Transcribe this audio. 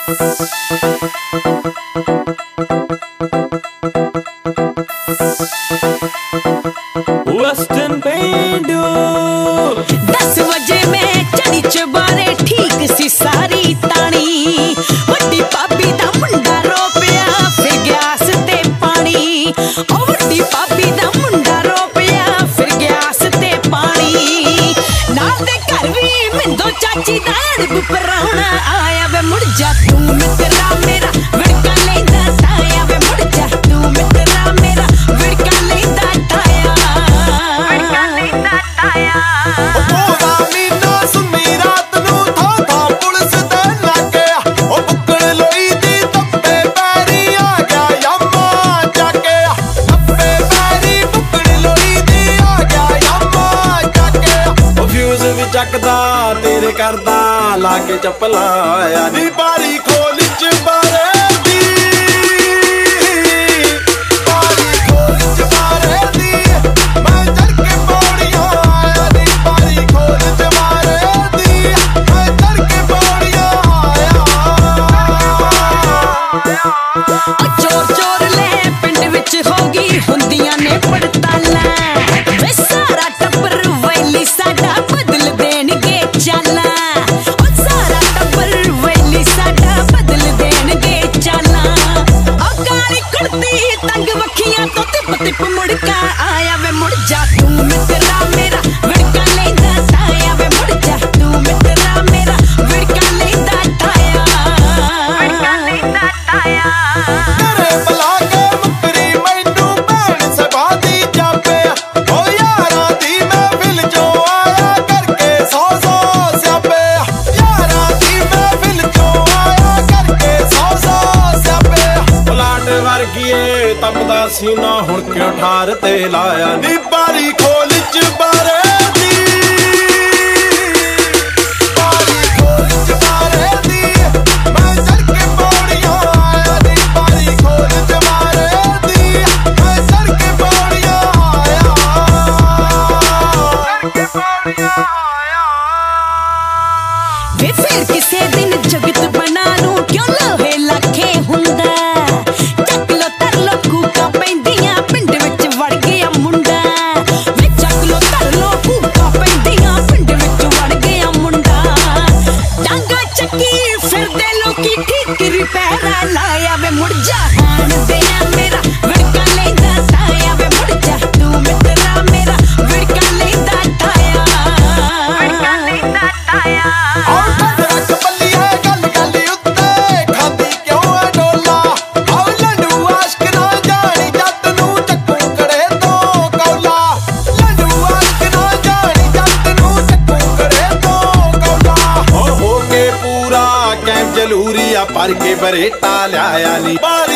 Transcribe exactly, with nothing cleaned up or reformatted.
वस्तन पेंडू दस बजे में चढ़ी चबारे ठीक सी सारी तानी वड्डी भाभी दा मुंडा रो पिया फिर गैस ते पानी ओ वड्डी भाभी दा मुंडा रो पिया फिर गैस ते पानी नाल दे घर भी मिंदो चाची दा अड़ब पराउणा आया वे मुड़ जा तू मित्रा मेरा विड़का लेंदा ताया वे मुड़ जा तू मित्रा मेरा विड़का लेंदा ताया विड़का लेंदा ताया ਚੱਕਦਾ ਤੇਰੇ ਕਰਦਾ ਲਾ ਕੇ ਚੱਪਲਾਂ ਆਇਆ ਨੀ ਬਾਰੀ ਖੋਲ ਚਬਾਰੇ ਦੀ ਬਾਰੀ ਖੋਲ ਚਬਾਰੇ ਦੀ ਮੈਂ ਚੜ ਕੇ ਪੌੜੀਆਂ ਆਇਆ ਨੀ ਬਾਰੀ ਖੋਲ ਚਬਾਰੇ ਦੀ ਮੈਂ ਚੜ ਕੇ ਪੌੜੀਆਂ ਆਇਆ ਚੋਰ ਚੋਰ ਲੈ ਪਿੰਡ ਵਿੱਚ ਹੋ ਗਈ ਹੁੰਦੀਆਂ ਨੇ ਪੜਤਾਲਾਂ ਵੇ ਸਾਰਾ ਟੱਬਰ ਵੈਲੀ ਸਾਡਾ ਬਦਲ ਦੇਣਗੇ ਚਾਲਾਂ ਉਹ ਸਾਰਾ ਟੱਬਰ ਵੈਲੀ ਸਾਡਾ ਬਦਲ ਦੇਣਗੇ ਚਾਲਾਂ ਉਹ ਕਾਲੀ ਕੁੜਤੀ ਤੰਗ ਵੱਖੀਆਂ ਤੋਂ ਤਿਪ ਤਿਪ ਮੁੜਕਾ ਆਇਆ ਵੇ ਮੁੜ ਜਾ ਤੂੰ ਮਿੱਤਰਾ ਮੇਰਾ ਵਿੜਕਾ ਲੈਂਦਾ ਤਾਇਆ ਵੇ ਮੁੜ ਜਾ ਤੂੰ ਮਿੱਤਰਾ ਮੇਰਾ ਵਿੜਕਾ ਲੈਂਦਾ ਤਾਇਆ ਵਿੜਕਾ ਲੈਂਦਾ ਤਾਇਆ ਤੇਰੇ ਬੁਲਾ ਕੇ ਮੁਕਰੀ ਮੈਨੂੰ ਭੈਣ ਸਭਾ ਦੀ ਜਾਪੇ ਓ ਯਾਰਾਂ ਦੀ ਮਹਿਫਿਲ ਚੋਂ ਆਇਆ ਕਰਕੇ ਸੌ ਸੌ ਸਿਆਪੇ ਯਾਰਾਂ ਦੀ ਮਹਿਫਿਲ ਚੋਂ ਆਇਆ ਕਰਕੇ ਸੌ ਸੌ ਸਿਆਪੇ ਪਲਾਟ ਵਰਗੀਏ ਤਪਦਾ ਸੀਨਾ ਹੁਣ ਕਿਉਂ ਠਾਰ ਤੇ ਲਾਇਆ ਨੀ ਬਾਰੀ ਖੋਲ ਚਬਾਰੇ ਦੀ ਬਾਰੀ ਖੋਲ ਚਬਾਰੇ ਦੀ ਮੈਂ ਚੜ ਕੇ ਪੌੜੀਆਂ ਆਇਆ ਨੀ ਬਾਰੀ ਖੋਲ ਚਬਾਰੇ ਦੀ ਮੈਂ ਚੜ ਕੇ ਪੌੜੀਆਂ ਆਇਆ ਚੜ ਕੇ ਪੌੜੀਆਂ ਆਇਆ ਵੇ ਫਿਰ ਕਿਸੇ ਦਿਨ ਜਗਤ ਬਣਾ ਨੂੰ ਕਿਉਂ ਲੋਹੇ ਲਾਖੇ ਹੁੰਦਾ ਚੱਕ ਲੋ ਤਰ ਲੋ ਕੂਕਾਂ ਪੈਂਦੀਆਂ ਪਿੰਡ ਵਿੱਚ ਵੜ ਗਿਆ ਮੁੰਡਾ ਵੇ ਚੱਕ ਲੋ ਤਰ ਲੋ ਕੂਕਾਂ ਪੈਂਦੀਆਂ ਪਿੰਡ ਵਿੱਚ ਵੜ ਗਿਆ ਮੁੰਡਾ ਡਾਂਗਾ ਚੱਕੀ ਫਿਰਦੇ ਲੋਕੀ ਠੀਕਰੀ ਪੈਰਾ ਲਾਇਆ ਵੇ ਮੁੜ ਜਾ ਹਾਣ ਦਿਆ ਮੇਰਾ ਵਿੜਕਾ ਲੈਂਦਾ ਤਾਇਆ ਵੇ ਮੁੜ ਜਾ ਤੂੰ ਮਿੱਤਰਾ ਮੇਰਾ ਵਿੜਕਾ ਲੈਂਦਾ ਤਾਇਆ ਵਿੜਕਾ ਲੈਂਦਾ ਤਾਇਆ ਆਉ ਰੱਖ ਬੱਲੀਏ ਗੱਲ ਗੱਲ ਉੱਤੇ ਖਾਂਦੀ ਕਿਉਂ ਐ ਡੋਲਾ ਆਉ ਲੰਡੂ ਆਸ਼ਕ ਨਾ ਜਾਣੀ ਜੱਟ ਨੂੰ ਚੱਕੂ ਕੜੇ ਤੋਂ ਕੌਲਾ ਲੰਡੂ ਆਸ਼ਕ ਨਾ ਜਾਣੀ ਜੱਟ ਨੂੰ ਚੱਕੂ ਕੜੇ ਤੋਂ ਕੌਲਾ ਹੋ ਹੋ ਕੇ ਪੂਰਾ ਕੈਂਪ ਜਲੂਰੀ ਆ ਪਰ ਕੇ ਬਰੇਟਾ ਲਿਆਇਆ ਨੀ